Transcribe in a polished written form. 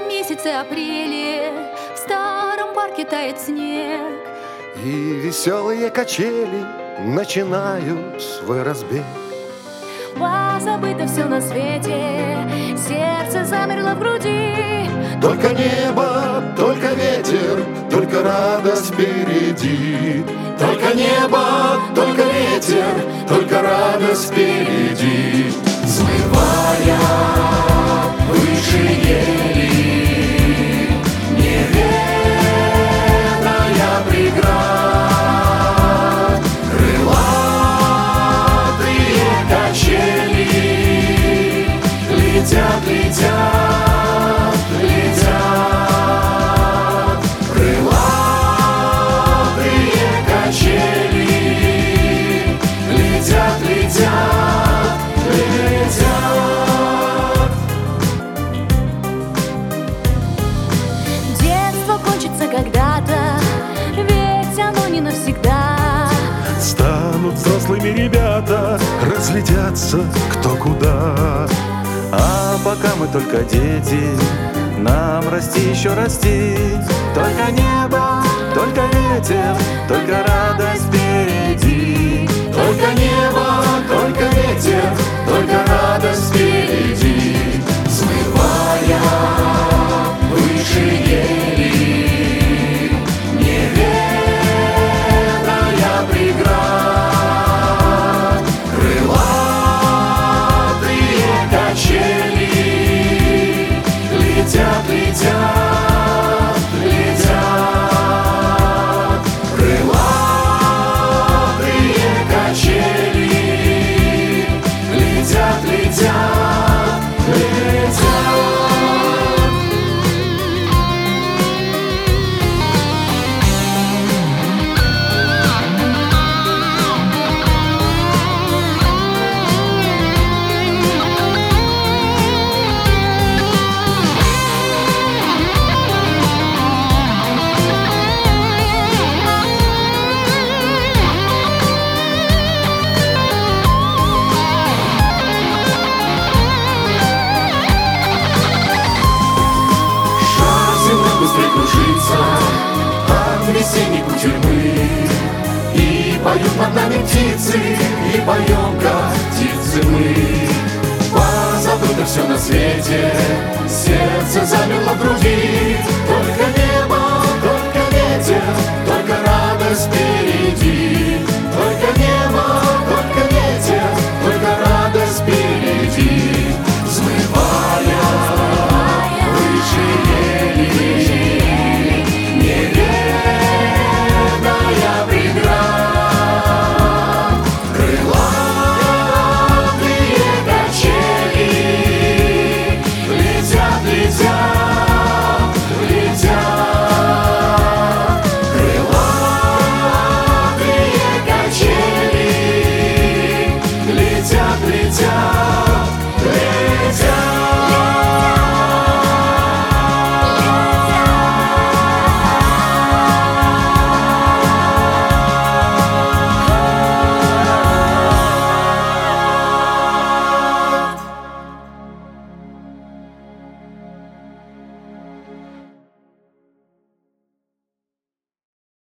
месяце апреле в старом парке тает снег, и веселые качели начинают свой разбег. Позабыто все на свете, сердце замерло в груди. Только небо, только ветер, только радость впереди. Только небо, только ветер, только радость впереди. Взмывая выше ели, неведая преград, крылатые качели летят, летят, летят. Крылатые качели летят, летят, летят. Детство кончится когда-то, ведь оно не навсегда. Станут взрослыми ребята, разлетятся кто куда. А пока мы только дети, нам расти еще расти. Только небо, только ветер, только радость впереди. Только небо, только ветер, только радость впереди. Взмывая выше ели, неведая преград, крылатые качели летят, летят, летят. Крылатые качели летят, летят, летят. От весенней кутерьмы, и поют над нами птицы, и поем, как птицы мы. Позабыто все на свете, сердце замерло в груди.